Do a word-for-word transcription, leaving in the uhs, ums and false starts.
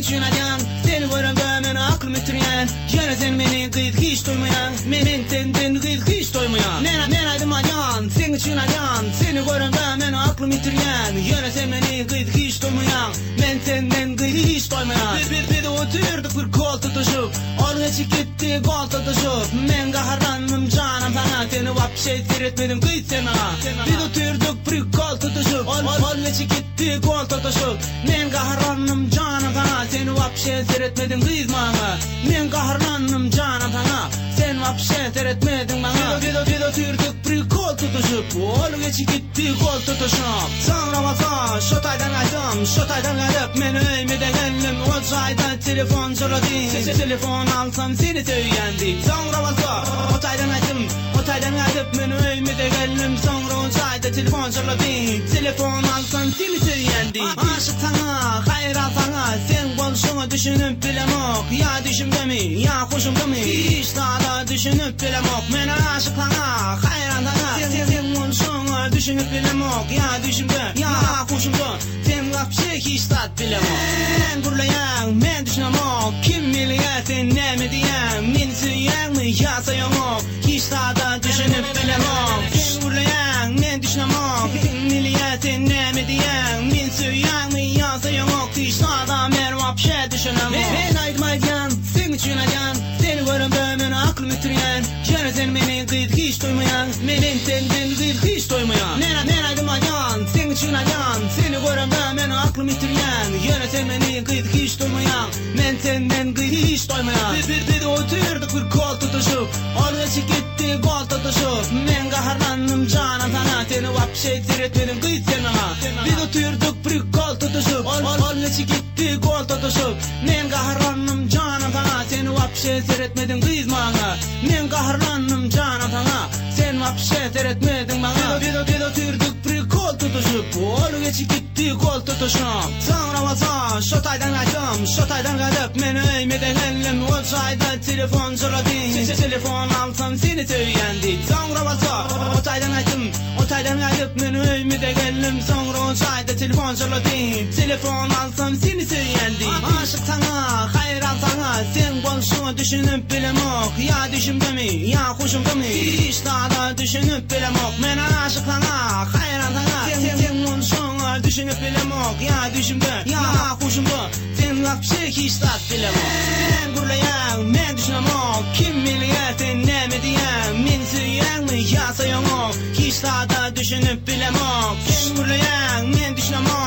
düşünen, seni görende meni aklım itiren. Yana sen meni kıyıt hiç doymayan, menin tenden kıyıt hiç doymayan. Men men aydım ayan, sen düşünen, seni görende meni aklım itiren. Yana sen meni kıyıt hiç doymayan, men senden kıyıt hiç doymayan. Bir bir bir de oturduk bir kol tutuşup, oraya gitti kol tutuşup. Men kahramanım canım sana, seni vapşe seyretmedim kıyıt sana. Bir de oturduk bir kol tutuşup, oraya gitti kol tutuşup. Men kahramanım canım sana, seni vapşe seyretmedim kıyıt bana. Men kahramanım canım sana, sen vapşe seyretmedin bana. Bir de bir de oturduk bir kol tutuşup, oraya gitti kol tutuşup. Sonra vasa, şotaydan aydım, şotaydan gelip men öymeden geldim. O çayda telefon çaladı, telefon alsam seni söylendi. Sonra vasa, otaydan aydım, otaydan gelip men öymeden geldim. Sonra o çayda telefon çaladı, telefon alsam seni söylendi. Aşık sana, hayran sana, sen konuşunu düşünüp bilemok. Ya düşümde mi, ya hoşumda mı, hiç daha da düşünüp bilemok. Men aşık sana, hayran sana, sen, sen konuşunu düşünüp bilemok. Ya düşümde, ya hoşumda, sen vapşe hiç tat bilemok. Men burlayan, men düşünemok, kim bilir sen ne mi diyen. Men süyen mi, ya sayamok, hiç daha da düşünüp bilemok. Sen burlayan, men düşünemok, kim bilir sen ne mi diyen. Men süyen mi, ya sayamok, hiç daha da mer vapşe düşünemok. Men aydım aydan, sen düşünen, seni görümde men aklım itiren. Yana sen meni kıyıt hiç doymayan, menin senden kıyıt hiç doymayan. Men men aydım aydan, sen düşünen, seni görümde men aklım itiren. Yana sen meni kıyıt hiç doymayan, men senden kıyıt hiç doymayan. Bir bir bir de oturduk bir kol tutuşup, oraya gitti kol tutuşup. Men kahramanım canım sana, seni vapşe seyretmedim kıyıt sana. Bir de oturduk bir kol tutuşup, oraya gitti kol tutuşup. Men kahramanım canım sana, seni vapşe seyretmedim kıyıt bana. Men kahramanım canım sana, sen vapşe seyretmedin bana. Bir de bir de oturduk bir kol tutuşup, oraya gitti kol tutuşup. Sonra vasa, şotaydan aydım, şotaydan gelip men öymeden geldim. O çayda telefon çaladı, telefon alsam seni söylendi. Sonra vasa, otaydan aydım, otaydan gelip men öymeden geldim. Sonra o çayda telefon çaladı, telefon alsam seni söylendi. Aşık sana, hayran sana, sen konuşunu düşünüp bilemok. Ya düşümde mi, ya hoşumda mı, hiç daha da düşünüp bilemok. Men aşık sana, hayran sana, sen, sen konuşunu düşünüp bilemok. Ya düşümde, ya hoşumda, sen vapşe hiç tat bilemok. Men burlayan, men düşünemok, kim bilir sen ne mi diyen. Men süyen mi, ya sayamok, hiç daha da düşünüp bilemok. Sen burlayan, men düşünemok,